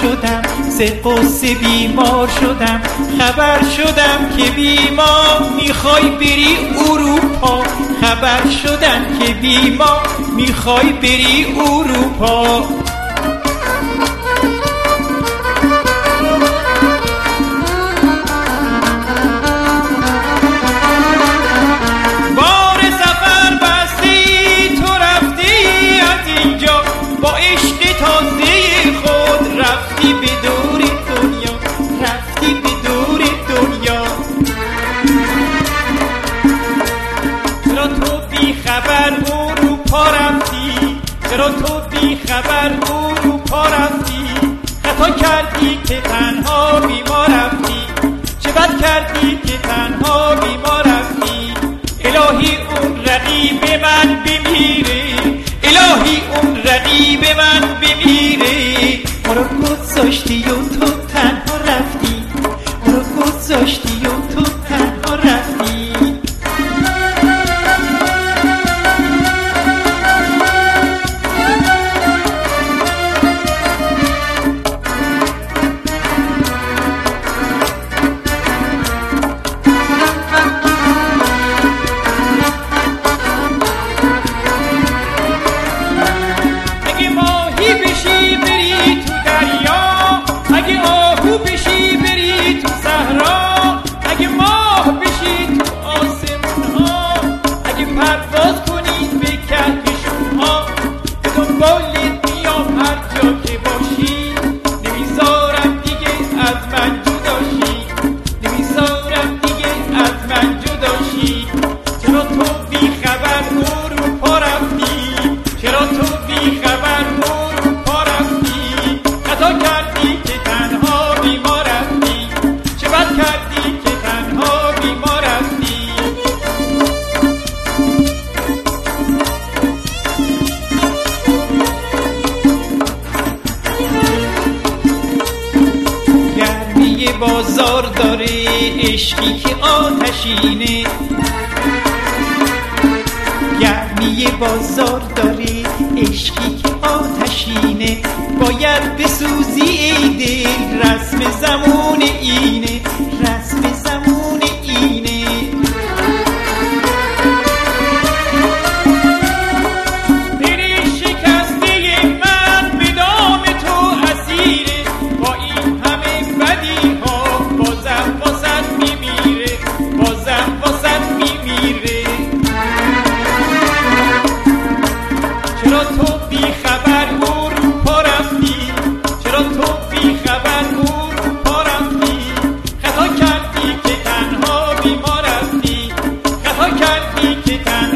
شدم، ز قصه بیمار شدم. خبر شدم که بیمار میخوای بری اروپا. خبر شدم که بیمار میخوای بری اروپا. چرا تو بی خبر اروپا رفتی؟ خطا کردی که تنها بی ما رفتی. چه بد کردی که تنها بی ما رفتی. الهی اون رقیب من بمیره، الهی اون رقیب من بمیره. ما رو گذاشتی و تو تنها رفتی، ما رو گذاشتی و تو تنها رفتی. بازار داره عشقی که آتشینه، گرمی بازار داره عشقی که آتشینه. باید بسوزی ای دل، رسم زمان اینه، رسم زمان اینه. چرا تو بی خبر اروپا رفتی؟ چرا تو بی خبر اروپا رفتی؟ خطا کردی که تنها بی ما رفتی، خطا کردی که تنها